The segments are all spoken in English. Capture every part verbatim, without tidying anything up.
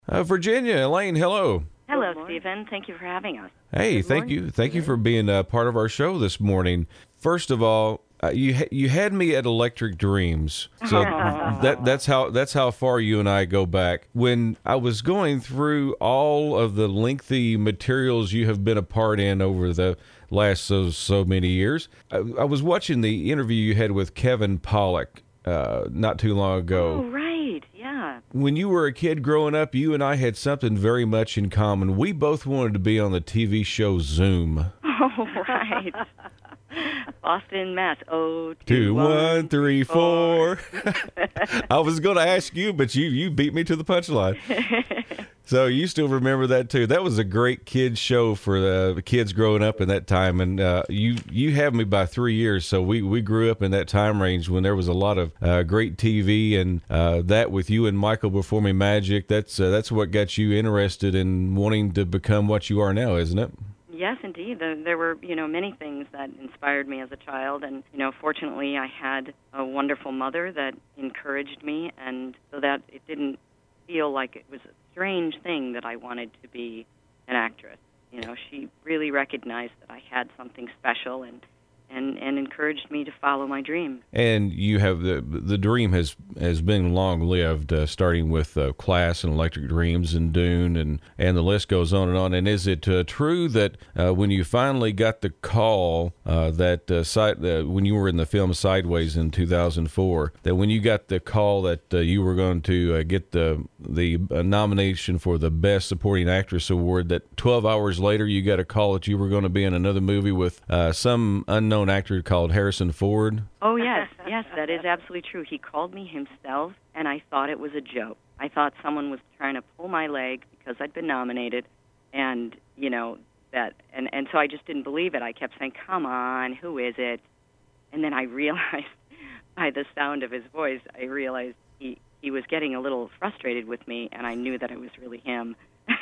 Uh, Virginia, Elaine, hello. Hello, Stephen. Thank you for having us. Hey, Good thank morning. you. Thank you for being a part of our show this morning. First of all, uh, you ha- you had me at Electric Dreams, so that that's how that's how far you and I go back. When I was going through all of the lengthy materials you have been a part in over the last so so many years, I, I was watching the interview you had with Kevin Pollak uh, not too long ago. Oh, right. Yeah. When you were a kid growing up, you and I had something very much in common. We both wanted to be on the T V show Zoom. Oh, right. Boston, Mass. Oh, Two, one, three, four. I was going to ask you, but you you beat me to the punchline. So you still remember that too? That was a great kids show for the kids growing up in that time, and uh, you you have me by three years. So we, we grew up in that time range when there was a lot of uh, great T V, and uh, that with you and Michael Performing Magic. That's uh, that's what got you interested in wanting to become what you are now, isn't it? Yes, indeed. There, there were, you know, many things that inspired me as a child, and you know, fortunately, I had a wonderful mother that encouraged me, and so that it didn't feel like it was a strange thing that I wanted to be an actress. You know, she really recognized that I had something special and and, and encouraged me to follow my dream. And you have the the dream has has been long lived, uh, starting with uh, Class and Electric Dreams and Dune, and, and the list goes on and on. And is it uh, true that uh, when you finally got the call uh, that uh, side, uh, when you were in the film Sideways in two thousand four, that when you got the call that uh, you were going to uh, get the the uh, nomination for the Best Supporting Actress award, that twelve hours later you got a call that you were going to be in another movie with uh, some unknown actor called Harrison Ford? Oh, yes, yes, that is absolutely true. He called me himself, and I thought it was a joke. I thought someone was trying to pull my leg because I'd been nominated, and, you know, that, and, and so I just didn't believe it. I kept saying, come on, who is it? And then I realized, by the sound of his voice, I realized he, he was getting a little frustrated with me, and I knew that it was really him.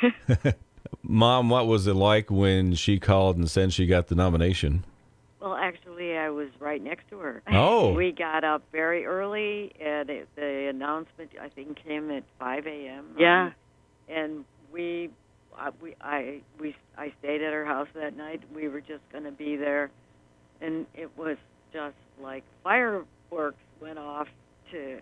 Mom, what was it like when she called and said she got the nomination? Well, actually, I was right next to her. Oh. We got up very early, and it, the announcement, I think, came at five a.m. Yeah. And we, I, we, I, we, I stayed at her house that night. We were just going to be there, and it was just like fireworks went off to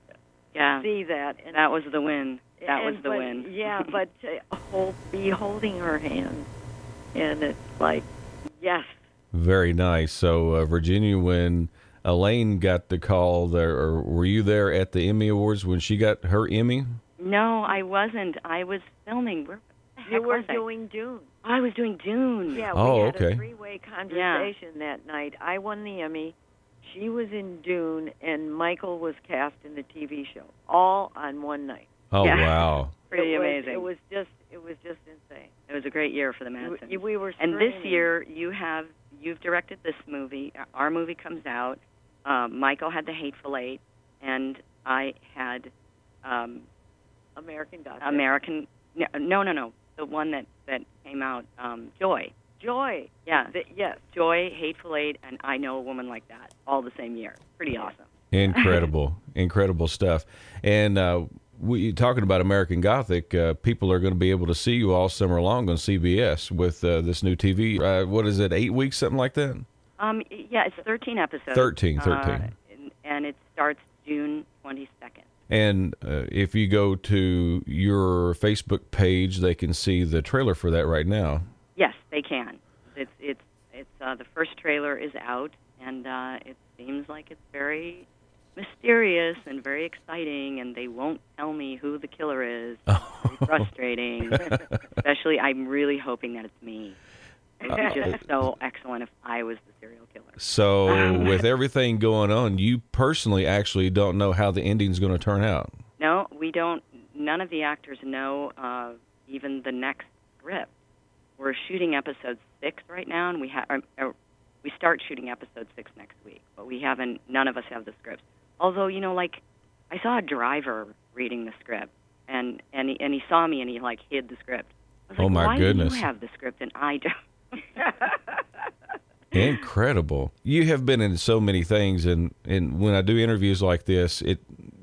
Yeah, see that. And that was the win. That was and- the but, win. Yeah, but to hold, be holding her hand, and it's like, yes. Very nice. So, uh, Virginia, when Elaine got the call, there, or were you there at the Emmy Awards when she got her Emmy? No, I wasn't. I was filming. Where the heck You were was I? doing Dune. I was doing Dune. Yeah, Oh, we had okay. a three-way conversation that night. I won the Emmy. She was in Dune, and Michael was cast in the T V show, all on one night. Oh, Yeah. wow. Pretty it was, amazing. It was just, it was just insane. It was a great year for the Madsons. We, we were And this screaming. year, you have you've directed this movie. Our movie comes out. Um, Michael had The Hateful Eight, and I had um, American Gothic. American. No, no, no. The one that that came out, um, Joy. Joy. Yeah, The, yes. Joy, Hateful Eight, and I Know a Woman Like That, all the same year. Pretty awesome. Incredible, incredible stuff. And uh, we talking about American Gothic. Uh, people are going to be able to see you all summer long on C B S with uh, this new T V. Uh, what is it? Eight weeks, something like that. Um, yeah, it's thirteen episodes. Thirteen, thirteen. Uh, and, and it starts June twenty-second. And uh, if you go to your Facebook page, they can see the trailer for that right now. Yes, they can. It's it's it's uh, the first trailer is out, and uh, it seems like it's very mysterious and very exciting, and they won't tell me who the killer is. It's very frustrating. Especially, I'm really hoping that it's me. It would be just so excellent if I was the serial killer. So with everything going on, you personally actually don't know how the ending's going to turn out. No, we don't. None of the actors know uh, even the next script. We're shooting episode six right now, and we have uh, we start shooting episode six next week. But we haven't. None of us have the scripts. Although, you know, like I saw a driver reading the script, and and he, and he saw me, and he like hid the script. I was Oh, like, my why goodness. do you have the script and I don't? Incredible. You have been in so many things, and, and when I do interviews like this, it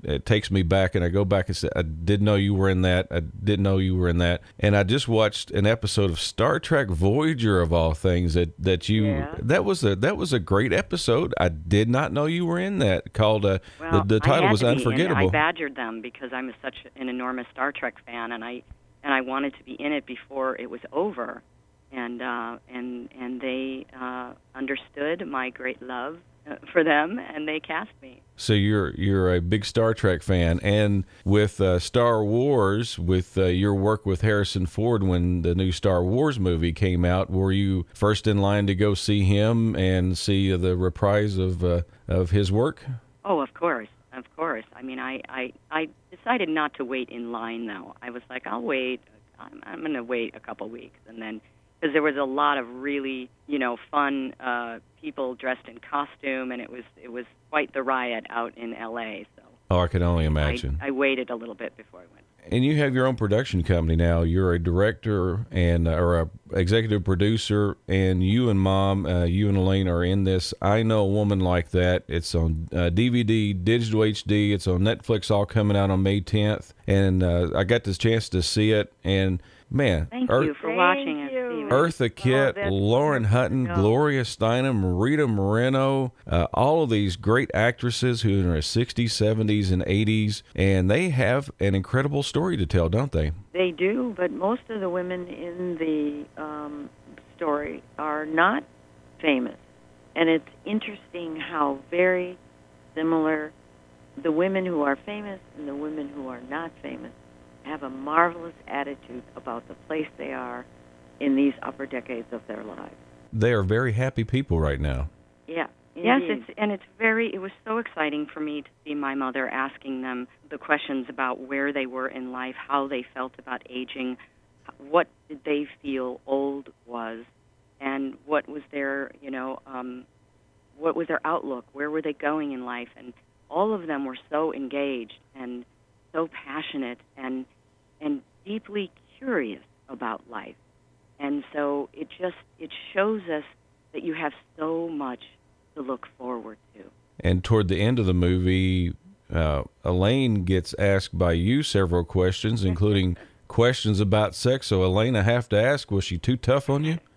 it takes me back, and I go back and say, I didn't know you were in that. I didn't know you were in that. And I just watched an episode of Star Trek Voyager, of all things, that that you Yeah. that was a that was a great episode. I did not know you were in that. Called uh, Well, the the I title had was to be, Unforgettable. And I badgered them because I'm such an enormous Star Trek fan, and I and I wanted to be in it before it was over, and uh, and and they uh, understood my great love uh, for them, and they cast me. So you're you're a big Star Trek fan, and with uh, Star Wars, with uh, your work with Harrison Ford when the new Star Wars movie came out, were you first in line to go see him and see the reprise of uh, of his work? Oh, of course, of course. I mean, I, I, I decided not to wait in line, though. I was like, I'll wait. I'm, I'm going to wait a couple weeks, and then because there was a lot of really, you know, fun uh, people dressed in costume, and it was it was quite the riot out in L A. So Oh, I can only imagine. I, I waited a little bit before I went. And you have your own production company now. You're a director and or a executive producer, and you and Mom, uh, you and Elaine are in this. I Know a Woman Like That. It's on uh, D V D, digital H D. It's on Netflix, all coming out on May tenth. And uh, I got this chance to see it, and man, Thank Ur- you for Thank watching it, you. Stephen. Eartha Kitt, that's Lauren wonderful Hutton, to know. Gloria Steinem, Rita Moreno, uh, all of these great actresses who are in their sixties, seventies, and eighties, and they have an incredible story to tell, don't they? They do, but most of the women in the um, story are not famous. And it's interesting how very similar the women who are famous and the women who are not famous have a marvelous attitude about the place they are in these upper decades of their lives. They are very happy people right now. Yeah. Yes, indeed. it's and it's very. It was so exciting for me to see my mother asking them the questions about where they were in life, how they felt about aging, what did they feel old was, and what was their, you know, um, what was their outlook, where were they going in life, and all of them were so engaged and so passionate and and deeply curious about life, and so it just it shows us that you have so much to look forward to. And toward the end of the movie, uh, Elaine gets asked by you several questions, including questions about sex. So, Elaine, I have to ask, was she too tough on you?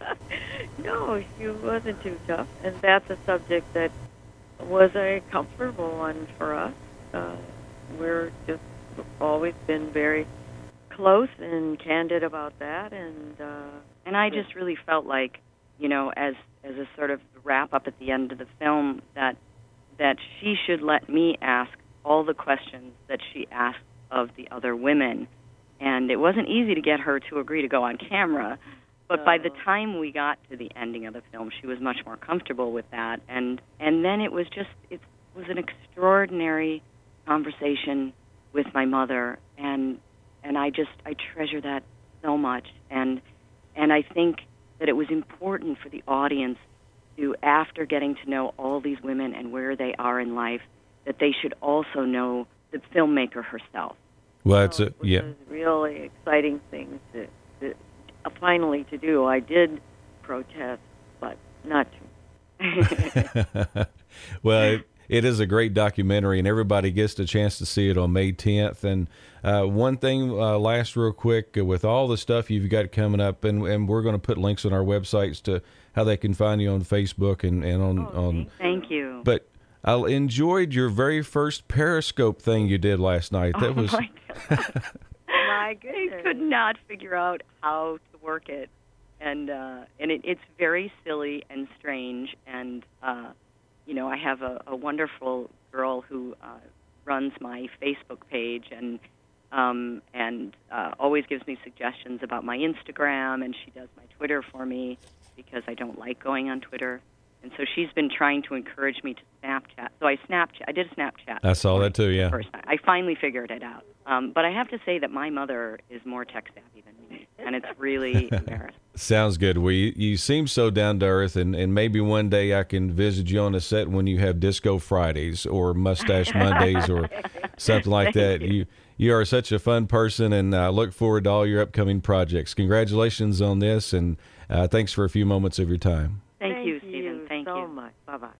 No, she wasn't too tough, and that's a subject that was a comfortable one for us. Uh, we're just always been very close and candid about that, and uh, And I just really felt like, you know, as as a sort of wrap up at the end of the film, that that she should let me ask all the questions that she asked of the other women. And it wasn't easy to get her to agree to go on camera, but by the Oh. time we got to the ending of the film, she was much more comfortable with that. And and then it was just it was an extraordinary conversation with my mother, and and I just I treasure that so much. And and I think that it was important for the audience to, after getting to know all these women and where they are in life, that they should also know the filmmaker herself. Well, it's So a, it was yeah. a really exciting thing to, to uh, finally to do. I did protest, but not too. Well, it, it is a great documentary, and everybody gets the chance to see it on May tenth. And uh, one thing, uh, last real quick, uh, with all the stuff you've got coming up, and, and we're going to put links on our websites to how they can find you on Facebook and, and on, Oh, on. Thank you. But I enjoyed your very first Periscope thing you did last night. That oh was my God. My I goodness. could not figure out how to work it, and uh, and it, it's very silly and strange. And uh, you know, I have a, a wonderful girl who uh, runs my Facebook page, and um, and uh, always gives me suggestions about my Instagram, and she does my Twitter for me because I don't like going on Twitter. And so she's been trying to encourage me to Snapchat. So I Snapchat. I did a Snapchat. I saw that too, yeah. First time. I finally figured it out. Um, but I have to say that my mother is more tech savvy than me, and it's really embarrassing. Sounds good. Well, you, you seem so down to earth, and, and maybe one day I can visit you on the set when you have Disco Fridays or Mustache Mondays or something like that. Thank You you are such a fun person, and I look forward to all your upcoming projects. Congratulations on this, and uh, thanks for a few moments of your time. Thank, Thank you, Stephen. Thank so you. much. Bye-bye.